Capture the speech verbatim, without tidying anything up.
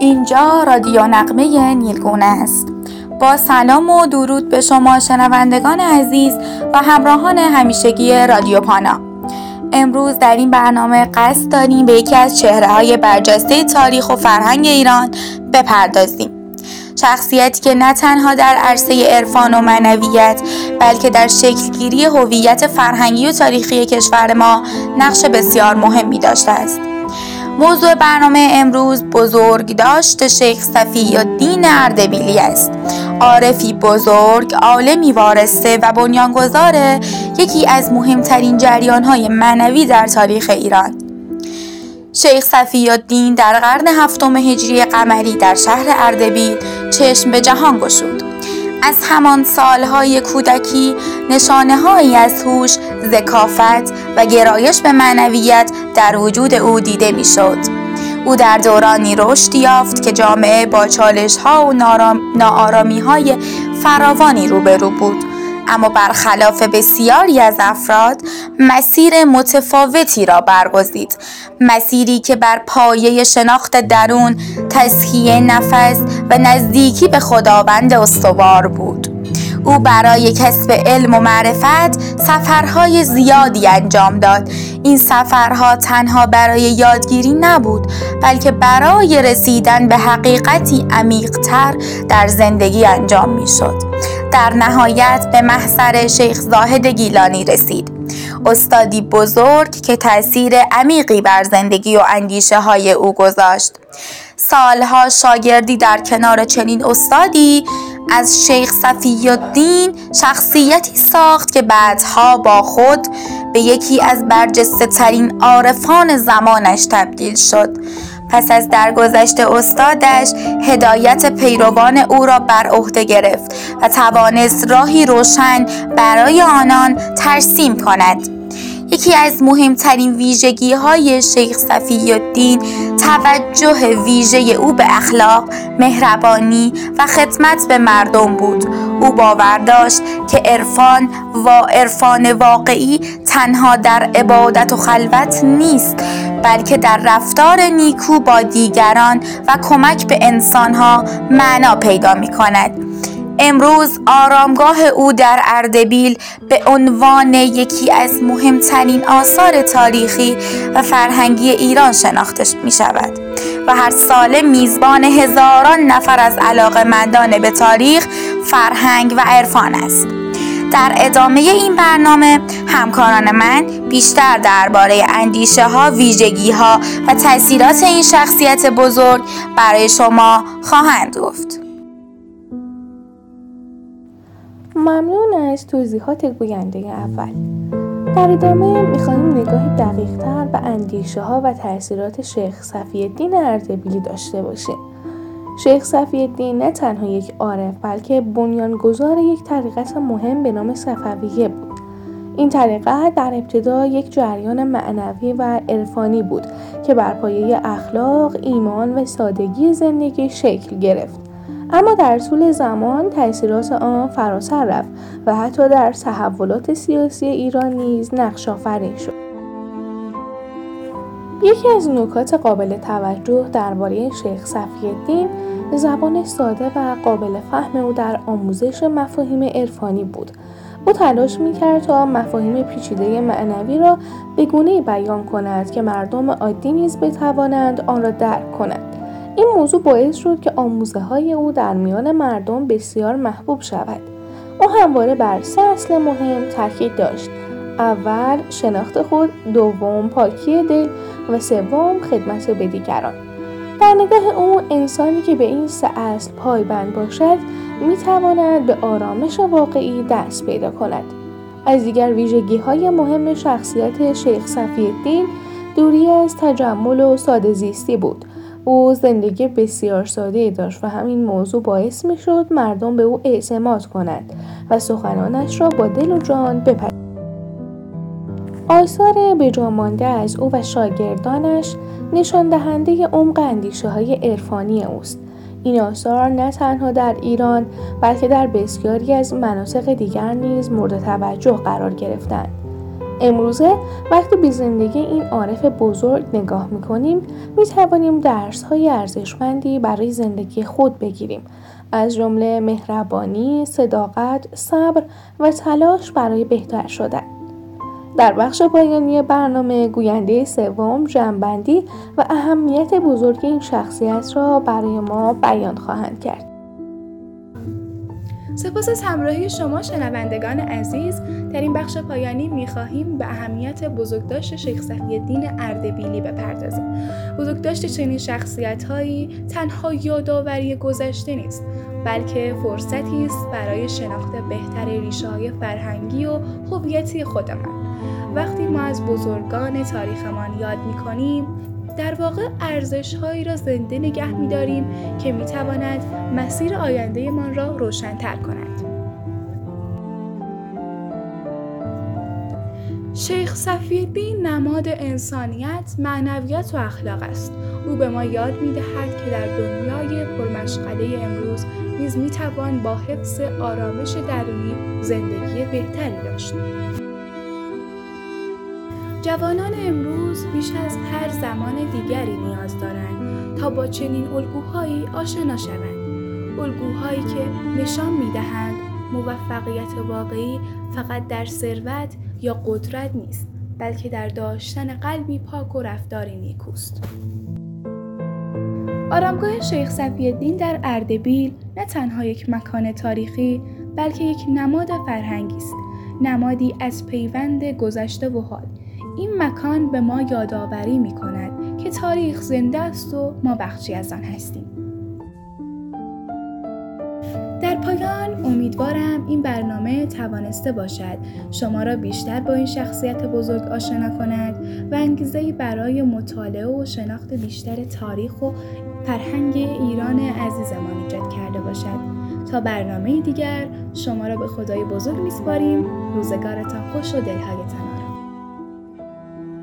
اینجا رادیو نغمه نیلگونه است. با سلام و درود به شما شنوندگان عزیز و همراهان همیشگی رادیو پانا. امروز در این برنامه قصد داریم به یکی از چهره‌های برجسته تاریخ و فرهنگ ایران بپردازیم. شخصیتی که نه تنها در عرصه عرفان و معنویت بلکه در شکلگیری هویت فرهنگی و تاریخی کشور ما نقش بسیار مهمی داشته است. موضوع برنامه امروز بزرگداشت شیخ صفی‌الدین اردبیلی است. عارفی بزرگ، عالمی وارسته و بنیانگذار یکی از مهمترین جریان‌های معنوی در تاریخ ایران. شیخ صفی‌الدین در قرن هفتم هجری قمری در شهر اردبیل چشم به جهان گشود. از همان سالهای کودکی نشانه‌هایی از هوش، ذکافت و گرایش به معنویت در وجود او دیده می‌شد. او در دورانی رشد یافت که جامعه با چالش‌ها و ناآرامی‌های فراوانی روبرو بود، اما برخلاف بسیاری از افراد مسیر متفاوتی را برگزید، مسیری که بر پایه شناخت درون، تزکیه نفس و نزدیکی به خداوند استوار بود. او برای کسب علم و معرفت سفرهای زیادی انجام داد. این سفرها تنها برای یادگیری نبود، بلکه برای رسیدن به حقیقتی عمیق‌تر در زندگی انجام می‌شد. در نهایت به محضر شیخ زاهد گیلانی رسید، استادی بزرگ که تأثیر عمیقی بر زندگی و اندیشه های او گذاشت. سالها شاگردی در کنار چنین استادی از شیخ صفی‌الدین شخصیتی ساخت که بعدها با خود به یکی از برجسته ترین عارفان زمانش تبدیل شد. پس از درگذشت استادش هدایت پیروان او را بر عهده گرفت و توانست راهی روشن برای آنان ترسیم کند. یکی از مهمترین ویژگی‌های شیخ صفی‌الدین توجه ویژه او به اخلاق، مهربانی و خدمت به مردم بود. او باور داشت که عرفان و عرفان واقعی تنها در عبادت و خلوت نیست، بلکه در رفتار نیکو با دیگران و کمک به انسان‌ها معنا پیدا می‌کند. امروز آرامگاه او در اردبیل به عنوان یکی از مهمترین آثار تاریخی و فرهنگی ایران شناخته می شود و هر ساله میزبان هزاران نفر از علاقه‌مندان به تاریخ، فرهنگ و عرفان است. در ادامه این برنامه همکاران من بیشتر درباره اندیشه ها، ویژگی ها و تأثیرات این شخصیت بزرگ برای شما خواهند گفت. ممنون از توضیحات گوینده اول. در ادامه می‌خواهیم نگاهی دقیق‌تر به اندیشه‌ها و تأثیرات شیخ صفی‌الدین اردبیلی داشته باشیم. شیخ صفی‌الدین نه تنها یک عارف بلکه بنیانگذار یک طریقت مهم به نام صفویه بود. این طریقت در ابتدا یک جریان معنوی و عرفانی بود که بر پایه اخلاق، ایمان و سادگی زندگی شکل گرفت. اما در طول زمان تأثیرات آن فراتر رفت و حتی در تحولات سیاسی ایران نیز نقش آفرین شد. یکی از نکات قابل توجه درباره شیخ صفی‌الدین زبان ساده و قابل فهم او در آموزش مفاهیم عرفانی بود. او تلاش می‌کرد تا مفاهیم پیچیده معنوی را به گونه‌ای بیان کند که مردم عادی نیز بتوانند آن را درک کنند. این موضوع باعث شد که آموزه‌های او در میان مردم بسیار محبوب شود. او همواره بر سه اصل مهم تاکید داشت: اول شناخت خود، دوم پاکی دل و سوم خدمت به دیگران. در نگاه او انسانی که به این سه اصل پایبند باشد می‌تواند به آرامش واقعی دست پیدا کند. از دیگر ویژگی‌های مهم شخصیت شیخ صفی‌الدین دوری از تجمل و ساده‌زیستی بود. او زندگی بسیار ساده‌ای داشت و همین موضوع باعث می‌شد مردم به او اعتماد کنند و سخنانش را با دل و جان بپذیرند. آثار بجامانده از او و شاگردانش نشان دهنده عمق اندیشه‌های عرفانی اوست. این آثار نه تنها در ایران بلکه در بسیاری از مناطق دیگر نیز مورد توجه قرار گرفتند. امروزه وقتی به زندگی این عارف بزرگ نگاه می‌کنیم، می‌توانیم درس‌های ارزشمندی برای زندگی خود بگیریم، از جمله مهربانی، صداقت، صبر و تلاش برای بهتر شدن. در بخش پایانی برنامه گوینده سوم جمع‌بندی و اهمیت بزرگ این شخصیت را برای ما بیان خواهند کرد. سپاس از همراهی شما شنوندگان عزیز. در این بخش پایانی می‌خواهیم به اهمیت بزرگداشت شیخ صفی‌الدین اردبیلی بپردازیم. بزرگداشت چنین شخصیت‌هایی تنها یادآوری گذشته نیست، بلکه فرصتی است برای شناخت بهتر ریشه‌های فرهنگی و هویتی خودمان. وقتی ما از بزرگان تاریخمان یاد می‌کنیم، در واقع ارزش‌هایی را زنده نگه می‌داریم که می‌تواند مسیر آینده‌مان را روشن‌تر کند. شیخ صفی‌الدین نماد انسانیت، معنویت و اخلاق است. او به ما یاد می‌دهد که در دنیای پرمشغله امروز نیز می‌توان با حفظ آرامش درونی زندگی بهتری داشت. جوانان امروز بیش از هر زمان دیگری نیاز دارند تا با چنین الگوهایی آشنا شوند. الگوهایی که نشان می‌دهند موفقیت واقعی فقط در ثروت یا قدرت نیست، بلکه در داشتن قلبی پاک و رفتاری نیکوست. آرامگاه شیخ صفی‌الدین در اردبیل نه تنها یک مکان تاریخی، بلکه یک نماد فرهنگی است، نمادی از پیوند گذشته و حال. این مکان به ما یادآوری می‌کند که تاریخ زنده است و ما بخشی از آن هستیم. در پایان امیدوارم این برنامه توانسته باشد شما را بیشتر با این شخصیت بزرگ آشنا کند و انگیزه‌ای برای مطالعه و شناخت بیشتر تاریخ و فرهنگ ایران عزیزمان ایجاد کرده باشد. تا برنامه دیگر شما را به خدای بزرگ می‌سپاریم. روزگارتان خوش و دل‌هایتان آرام.